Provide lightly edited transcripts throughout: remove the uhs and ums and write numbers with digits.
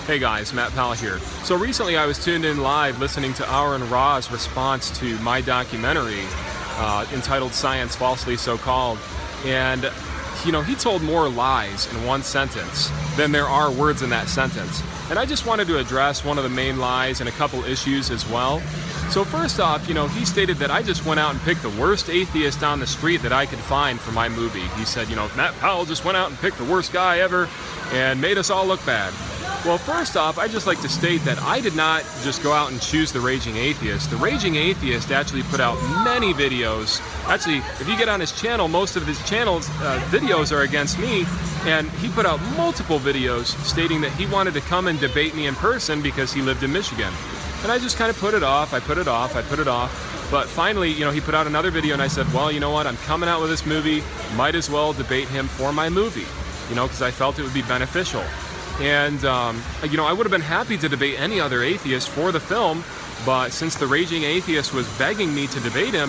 Hey guys, Matt Powell here. So recently I was tuned in live listening to Aaron Ra's response to my documentary entitled Science Falsely So Called. And, you know, he told more lies in one sentence than there are words in that sentence. And I just wanted to address one of the main lies and a couple issues as well. So first off, you know, he stated that I just went out and picked the worst atheist on the street that I could find for my movie. He said, you know, Matt Powell just went out and picked the worst guy ever and made us all look bad. Well, first off, I'd just like to state that I did not just go out and choose The Raging Atheist. The Raging Atheist actually put out many videos. Actually, if you get on his channel, most of his channel's videos are against me, and he put out multiple videos stating that he wanted to come and debate me in person because he lived in Michigan. And I just kind of put it off, I put it off. But finally, you know, he put out another video and I said, well, you know what, I'm coming out with this movie, might as well debate him for my movie, you know, because I felt it would be beneficial. And, you know, I would have been happy to debate any other atheist for the film, but since The Raging Atheist was begging me to debate him,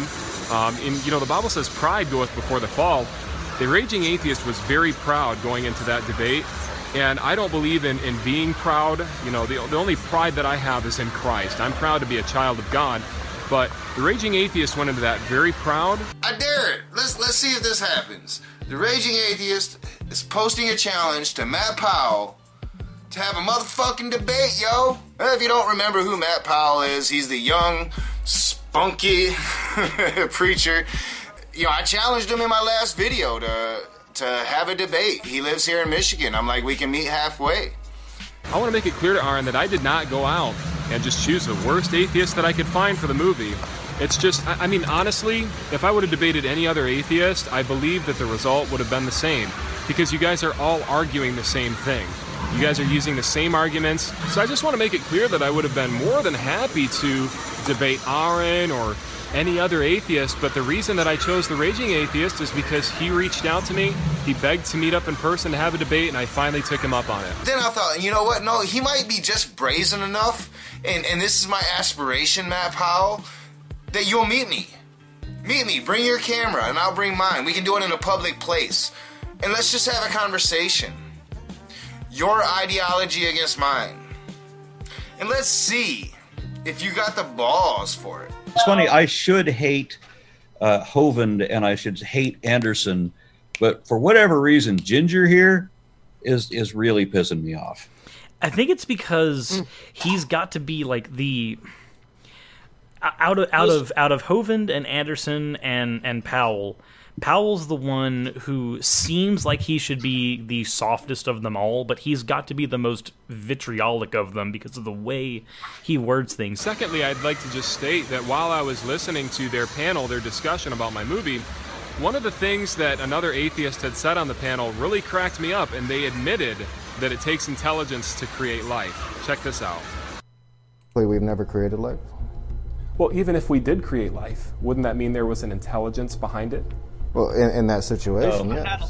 you know, the Bible says pride goeth before the fall. The Raging Atheist was very proud going into that debate, and I don't believe in being proud. You know, the only pride that I have is in Christ. I'm proud to be a child of God, but The Raging Atheist went into that very proud. I dare it. Let's see if this happens. The Raging Atheist is posting a challenge to Matt Powell to have a motherfucking debate, yo. If you don't remember who Matt Powell is, he's the young, spunky preacher. You know, I challenged him in my last video to have a debate. He lives here in Michigan. I'm like, we can meet halfway. I want to make it clear to Aaron that I did not go out and just choose the worst atheist that I could find for the movie. It's just, I mean, honestly, if I would have debated any other atheist, I believe that the result would have been the same, because you guys are all arguing the same thing. You guys are using the same arguments. So I just want to make it clear that I would have been more than happy to debate Aaron or any other atheist, but the reason that I chose The Raging Atheist is because he reached out to me, he begged to meet up in person to have a debate, and I finally took him up on it. Then I thought, you know what, no, he might be just brazen enough, and this is my aspiration, Matt Powell, that you'll meet me. Meet me, bring your camera, and I'll bring mine. We can do it in a public place, and let's just have a conversation. Your ideology against mine. And let's see if you got the balls for it. It's funny, I should hate Hovind and I should hate Anderson, but for whatever reason, Ginger here is really pissing me off. I think it's because he's got to be like the out of Hovind and Anderson and Powell. Powell's the one who seems like he should be the softest of them all, but he's got to be the most vitriolic of them because of the way he words things. Secondly, I'd like to just state that while I was listening to their panel, their discussion about my movie, one of the things that another atheist had said on the panel really cracked me up, and they admitted that it takes intelligence to create life. Check this out. We've never created life. Well, even if we did create life, wouldn't that mean there was an intelligence behind it? Well, in that situation, yes.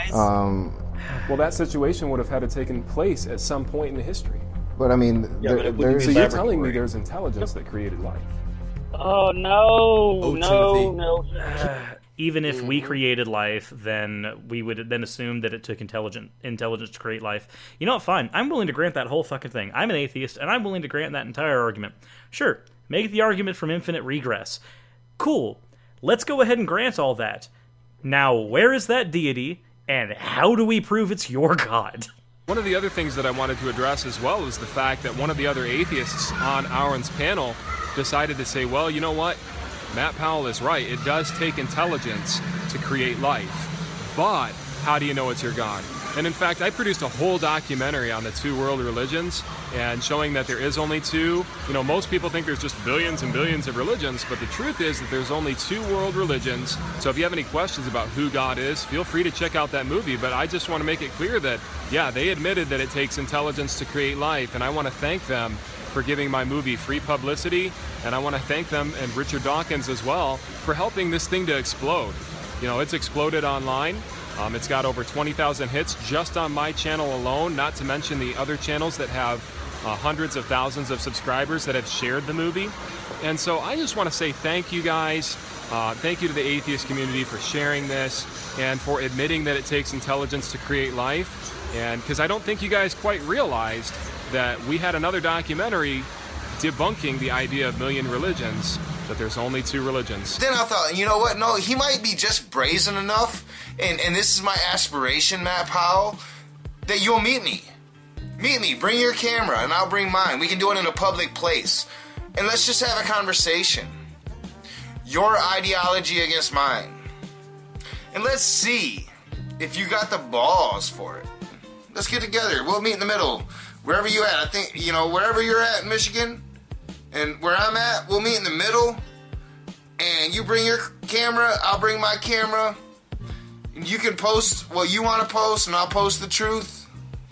Well, that situation would have had to taken place at some point in history. But I mean, so you're telling me there's intelligence that created life? Oh no, no. Even if we created life, then we would then assume that it took intelligence to create life. You know what? Fine. I'm willing to grant that whole fucking thing. I'm an atheist, and I'm willing to grant that entire argument. Sure, make the argument from infinite regress. Cool. Let's go ahead and grant all that. Now, where is that deity, and how do we prove it's your God? One of the other things that I wanted to address as well is the fact that one of the other atheists on Aaron's panel decided to say, well, you know what? Matt Powell is right. It does take intelligence to create life. But how do you know it's your God? And in fact, I produced a whole documentary on the two world religions and showing that there is only two. You know, most people think there's just billions and billions of religions, but the truth is that there's only two world religions. So if you have any questions about who God is, feel free to check out that movie. But I just want to make it clear that, yeah, they admitted that it takes intelligence to create life, and I want to thank them for giving my movie free publicity, and I want to thank them and Richard Dawkins as well for helping this thing to explode. You know, it's exploded online. It's got over 20,000 hits just on my channel alone, not to mention the other channels that have hundreds of thousands of subscribers that have shared the movie. And so I just want to say thank you guys. Thank you to the atheist community for sharing this and for admitting that it takes intelligence to create life. And because I don't think you guys quite realized that we had another documentary debunking the idea of million religions, that there's only 2 religions. Then I thought, you know what? No, he might be just brazen enough, and this is my aspiration, Matt Powell, that you'll meet me. Meet me, bring your camera, and I'll bring mine. We can do it in a public place. And let's just have a conversation. Your ideology against mine. And let's see if you got the balls for it. Let's get together. We'll meet in the middle. Wherever you at. I think, wherever you're at in Michigan and where I'm at, we'll meet in the middle. And you bring your camera, I'll bring my camera. And you can post what you want to post, and I'll post the truth.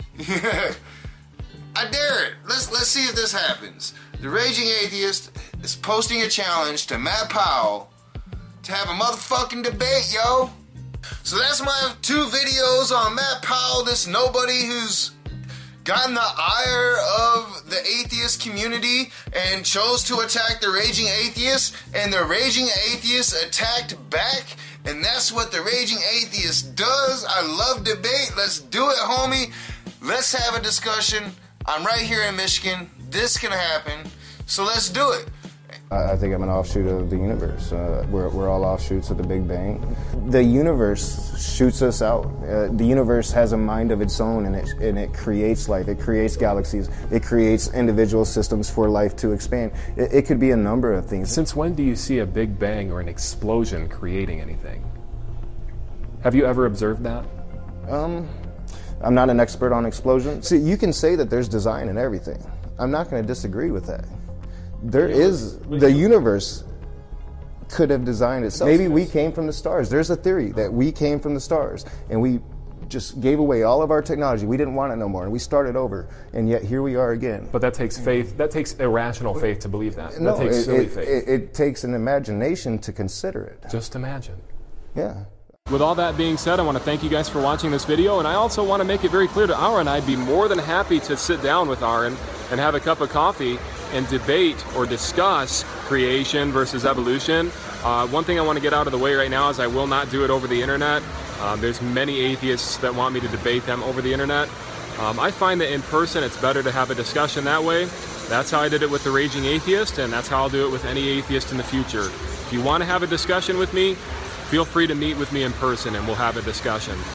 I dare it. Let's see if this happens. The Raging Atheist is posting a challenge to Matt Powell to have a motherfucking debate, yo. So that's my 2 videos on Matt Powell, this nobody who's gotten the ire of the atheist community and chose to attack the Raging Atheist, and the Raging Atheist attacked back, and that's what the Raging Atheist does. I love debate. Let's do it, homie. Let's have a discussion. I'm right here in Michigan. This can happen. So let's do it. I think I'm an offshoot of the universe. We're all offshoots of the Big Bang. The universe shoots us out. The universe has a mind of its own, and it creates life. It creates galaxies. It creates individual systems for life to expand. It could be a number of things. Since when do you see a Big Bang or an explosion creating anything? Have you ever observed that? I'm not an expert on explosions. See, you can say that there's design in everything. I'm not going to disagree with that. The universe could have designed itself. Maybe we came from the stars. There's a theory that we came from the stars, and we just gave away all of our technology. We didn't want it no more, and we started over, and yet here we are again. But that takes faith. That takes irrational faith to believe that. No, that takes silly faith. It takes an imagination to consider it. Just imagine. Yeah. With all that being said, I want to thank you guys for watching this video, and I also want to make it very clear to Aaron, I'd be more than happy to sit down with Aaron and have a cup of coffee and debate or discuss creation versus evolution. One thing I want to get out of the way right now is I will not do it over the internet. There's many atheists that want me to debate them over the internet. I find that in person it's better to have a discussion that way. That's how I did it with the Raging Atheist, and that's how I'll do it with any atheist in the future. If you want to have a discussion with me, feel free to meet with me in person and we'll have a discussion.